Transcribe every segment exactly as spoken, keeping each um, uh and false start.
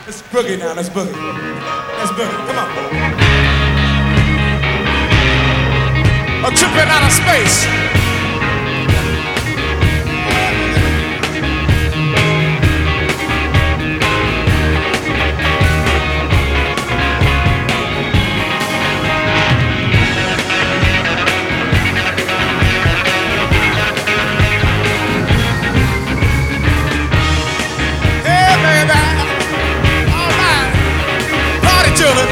Let's boogie now, let's boogie. Let's boogie, come on. A tripping out of space. Hey, baby. All right. Party children.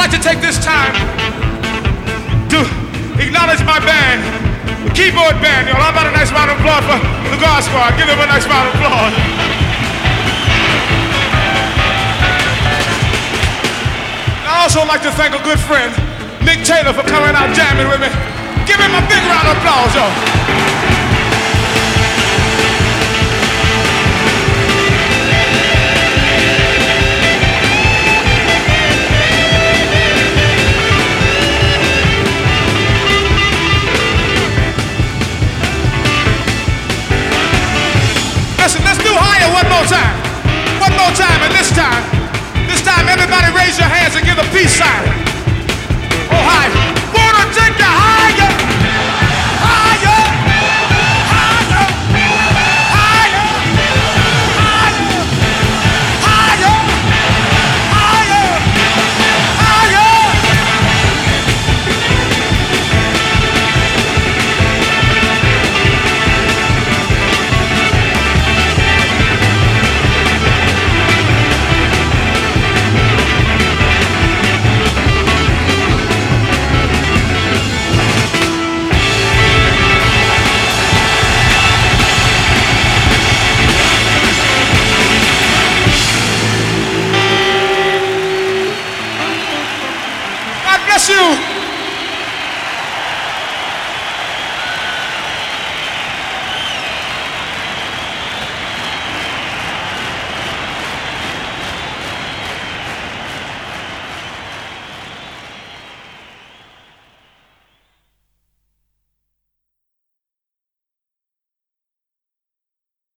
like to take this time to acknowledge my band, the keyboard band. Y'all, how about a nice round of applause for the God Squad? Give them a nice round of applause. I also like to thank a good friend, Nick Taylor, for coming out jamming with me. Give him a big round of applause, y'all. Listen, let's do higher one more time. One more time, and this time, this time everybody raise your hands and give a peace sign. Oh, high. Wanna take you higher, higher, higher, higher, higher, higher, higher, higher. God bless you.